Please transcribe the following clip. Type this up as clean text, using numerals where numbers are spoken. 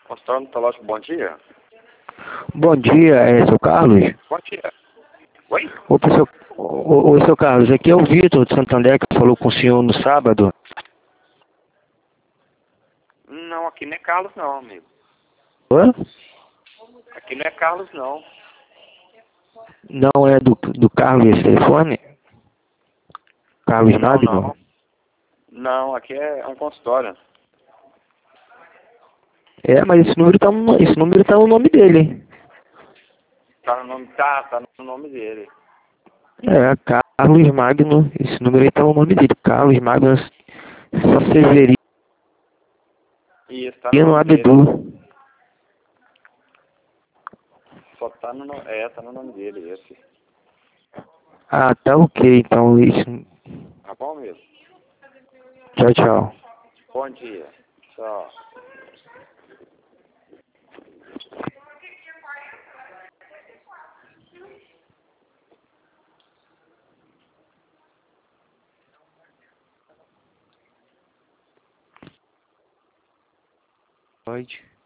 Consultório odontológico, bom dia. Bom dia, seu Carlos? Bom dia. Oi? Oi, seu Carlos, aqui é o Vitor de Santander que falou com o senhor no sábado. Não, aqui não é Carlos não, amigo. Hã? Aqui não é Carlos não. Não é do Carlos esse telefone? Carlos Não, Magno? não. Não, aqui é um consultório. É, mas esse número tá no nome dele. Tá no nome dele. É, Carlos Magno, esse número aí tá no nome dele. Carlos Magno Severino Isso, tá no nome dele. Abdu. Só tá no nome dele, esse. Ah, tá ok, então isso. Tá bom mesmo? Tchau, tchau. Bom dia. Tchau. Pode.